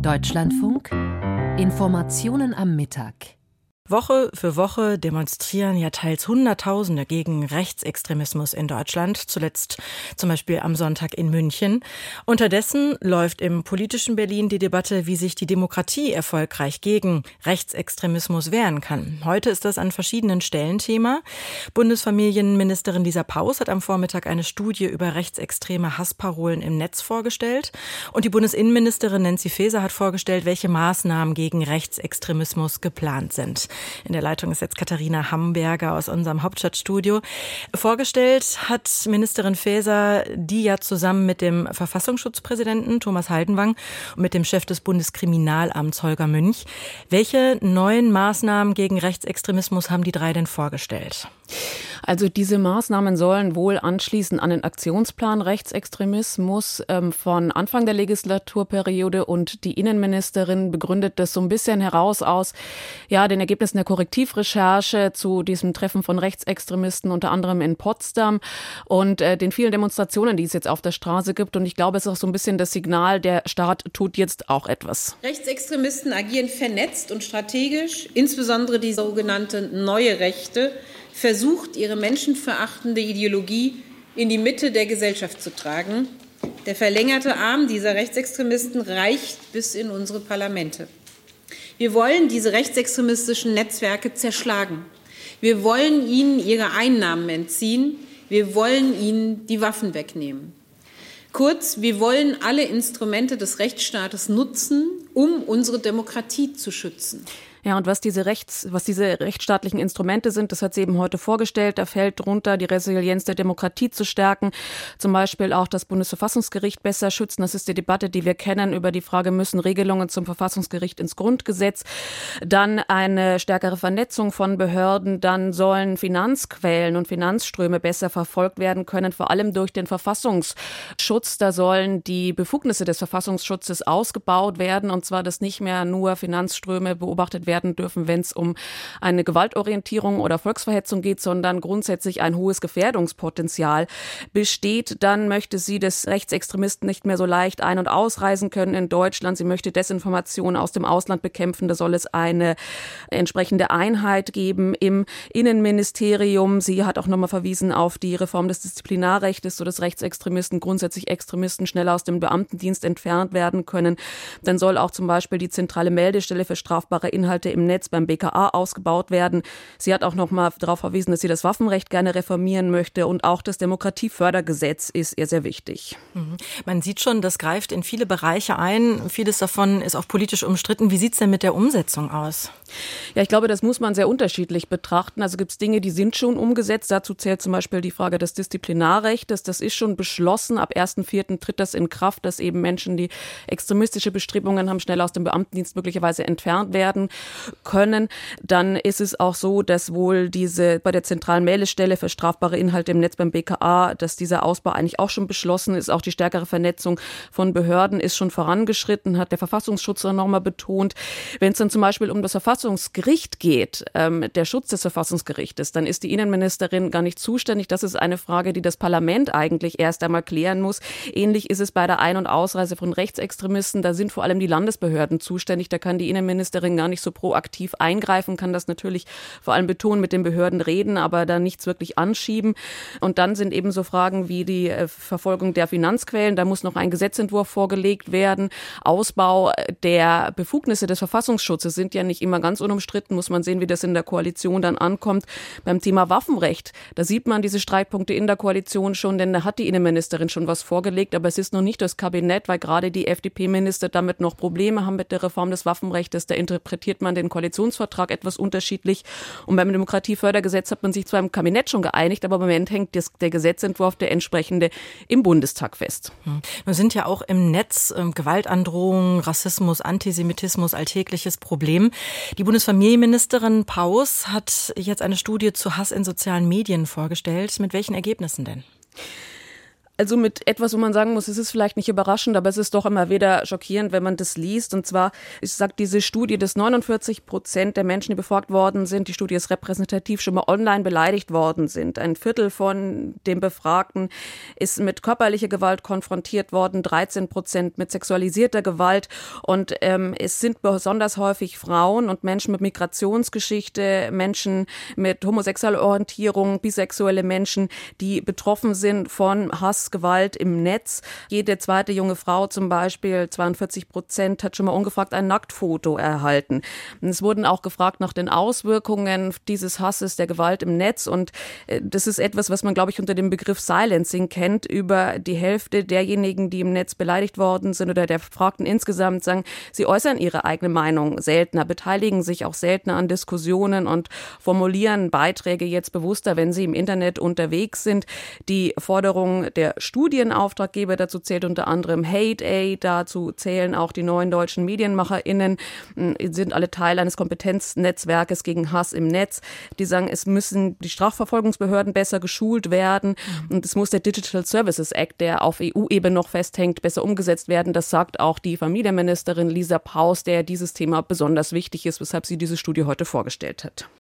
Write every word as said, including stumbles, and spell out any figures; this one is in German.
Deutschlandfunk Informationen am Mittag. Woche für Woche demonstrieren ja teils Hunderttausende gegen Rechtsextremismus in Deutschland, zuletzt zum Beispiel am Sonntag in München. Unterdessen läuft im politischen Berlin die Debatte, wie sich die Demokratie erfolgreich gegen Rechtsextremismus wehren kann. Heute ist das an verschiedenen Stellen Thema. Bundesfamilienministerin Lisa Paus hat am Vormittag eine Studie über rechtsextreme Hassparolen im Netz vorgestellt. Und die Bundesinnenministerin Nancy Faeser hat vorgestellt, welche Maßnahmen gegen Rechtsextremismus geplant sind. In der Leitung ist jetzt Katharina Hamburger aus unserem Hauptstadtstudio. Vorgestellt hat Ministerin Faeser die ja zusammen mit dem Verfassungsschutzpräsidenten Thomas Haldenwang und mit dem Chef des Bundeskriminalamts Holger Münch. Welche neuen Maßnahmen gegen Rechtsextremismus haben die drei denn vorgestellt? Also diese Maßnahmen sollen wohl anschließen an den Aktionsplan Rechtsextremismus ähm, von Anfang der Legislaturperiode, und die Innenministerin begründet das so ein bisschen heraus aus ja, den Ergebnissen der Korrektivrecherche zu diesem Treffen von Rechtsextremisten, unter anderem in Potsdam, und äh, den vielen Demonstrationen, die es jetzt auf der Straße gibt. Und ich glaube, es ist auch so ein bisschen das Signal, der Staat tut jetzt auch etwas. Rechtsextremisten agieren vernetzt und strategisch, insbesondere die sogenannte neue Rechte versucht, ihre menschenverachtende Ideologie in die Mitte der Gesellschaft zu tragen. Der verlängerte Arm dieser Rechtsextremisten reicht bis in unsere Parlamente. Wir wollen diese rechtsextremistischen Netzwerke zerschlagen. Wir wollen ihnen ihre Einnahmen entziehen. Wir wollen ihnen die Waffen wegnehmen. Kurz, wir wollen alle Instrumente des Rechtsstaates nutzen, um unsere Demokratie zu schützen. Ja, und was diese Rechts, was diese rechtsstaatlichen Instrumente sind, das hat sie eben heute vorgestellt. Da fällt drunter, die Resilienz der Demokratie zu stärken, zum Beispiel auch das Bundesverfassungsgericht besser schützen. Das ist die Debatte, die wir kennen über die Frage, müssen Regelungen zum Verfassungsgericht ins Grundgesetz. Dann eine stärkere Vernetzung von Behörden. Dann sollen Finanzquellen und Finanzströme besser verfolgt werden können, vor allem durch den Verfassungsschutz. Da sollen die Befugnisse des Verfassungsschutzes ausgebaut werden, und zwar, dass nicht mehr nur Finanzströme beobachtet werden werden dürfen, wenn es um eine Gewaltorientierung oder Volksverhetzung geht, sondern grundsätzlich ein hohes Gefährdungspotenzial besteht. Dann möchte sie, dass Rechtsextremisten nicht mehr so leicht ein- und ausreisen können in Deutschland. Sie möchte Desinformation aus dem Ausland bekämpfen. Da soll es eine entsprechende Einheit geben im Innenministerium. Sie hat auch nochmal verwiesen auf die Reform des Disziplinarrechts, so dass Rechtsextremisten, grundsätzlich Extremisten, schneller aus dem Beamtendienst entfernt werden können. Dann soll auch zum Beispiel die zentrale Meldestelle für strafbare Inhalte im Netz beim B K A ausgebaut werden. Sie hat auch noch mal darauf verwiesen, dass sie das Waffenrecht gerne reformieren möchte, und auch das Demokratiefördergesetz ist ihr sehr wichtig. Mhm. Man sieht schon, das greift in viele Bereiche ein. Vieles davon ist auch politisch umstritten. Wie sieht es denn mit der Umsetzung aus? Ja, ich glaube, das muss man sehr unterschiedlich betrachten. Also gibt es Dinge, die sind schon umgesetzt. Dazu zählt zum Beispiel die Frage des Disziplinarrechts. Das ist schon beschlossen. Ab ersten vierten tritt das in Kraft, dass eben Menschen, die extremistische Bestrebungen haben, schnell aus dem Beamtendienst möglicherweise entfernt werden können. Dann ist es auch so, dass wohl diese bei der zentralen Meldestelle für strafbare Inhalte im Netz beim B K A, dass dieser Ausbau eigentlich auch schon beschlossen ist. Auch die stärkere Vernetzung von Behörden ist schon vorangeschritten, hat der Verfassungsschutz noch mal betont. Wenn es dann zum Beispiel um das Verfassungsgericht geht, ähm, der Schutz des Verfassungsgerichtes, dann ist die Innenministerin gar nicht zuständig. Das ist eine Frage, die das Parlament eigentlich erst einmal klären muss. Ähnlich ist es bei der Ein- und Ausreise von Rechtsextremisten. Da sind vor allem die Landesbehörden zuständig. Da kann die Innenministerin gar nicht so proaktiv eingreifen, kann das natürlich vor allem betonen, mit den Behörden reden, aber da nichts wirklich anschieben. Und dann sind eben so Fragen wie die äh, Verfolgung der Finanzquellen. Da muss noch ein Gesetzentwurf vorgelegt werden. Ausbau der Befugnisse des Verfassungsschutzes sind ja nicht immer ganz unumstritten. Muss man sehen, wie das in der Koalition dann ankommt. Beim Thema Waffenrecht, da sieht man diese Streitpunkte in der Koalition schon, denn da hat die Innenministerin schon was vorgelegt, aber es ist noch nicht das Kabinett, weil gerade die F D P-Minister damit noch Probleme haben mit der Reform des Waffenrechts. Da interpretiert man den Koalitionsvertrag etwas unterschiedlich. Und beim Demokratiefördergesetz hat man sich zwar im Kabinett schon geeinigt, aber im Moment hängt das, der Gesetzentwurf, der entsprechende, im Bundestag fest. Nun sind ja auch im Netz ähm, Gewaltandrohungen, Rassismus, Antisemitismus alltägliches Problem. Die Bundesfamilienministerin Paus hat jetzt eine Studie zu Hass in sozialen Medien vorgestellt. Mit welchen Ergebnissen denn? Also mit etwas, wo man sagen muss, es ist vielleicht nicht überraschend, aber es ist doch immer wieder schockierend, wenn man das liest. Und zwar, ich sage diese Studie, dass neunundvierzig Prozent der Menschen, die befragt worden sind, die Studie ist repräsentativ, schon mal online beleidigt worden sind. Ein Viertel von den Befragten ist mit körperlicher Gewalt konfrontiert worden, dreizehn Prozent mit sexualisierter Gewalt. Und ähm, es sind besonders häufig Frauen und Menschen mit Migrationsgeschichte, Menschen mit homosexueller Orientierung, bisexuelle Menschen, die betroffen sind von Hass, Gewalt im Netz. Jede zweite junge Frau zum Beispiel, zweiundvierzig Prozent, hat schon mal ungefragt ein Nacktfoto erhalten. Und es wurden auch gefragt nach den Auswirkungen dieses Hasses, der Gewalt im Netz. Und das ist etwas, was man, glaube ich, unter dem Begriff Silencing kennt. Über die Hälfte derjenigen, die im Netz beleidigt worden sind oder der Befragten insgesamt, sagen, sie äußern ihre eigene Meinung seltener, beteiligen sich auch seltener an Diskussionen und formulieren Beiträge jetzt bewusster, wenn sie im Internet unterwegs sind. Die Forderung der Studienauftraggeber, dazu zählt unter anderem Hate Aid, dazu zählen auch die neuen deutschen MedienmacherInnen, sind alle Teil eines Kompetenznetzwerkes gegen Hass im Netz. Die sagen, es müssen die Strafverfolgungsbehörden besser geschult werden und es muss der Digital Services Act, der auf E U-Ebene noch festhängt, besser umgesetzt werden. Das sagt auch die Familienministerin Lisa Paus, der dieses Thema besonders wichtig ist, weshalb sie diese Studie heute vorgestellt hat.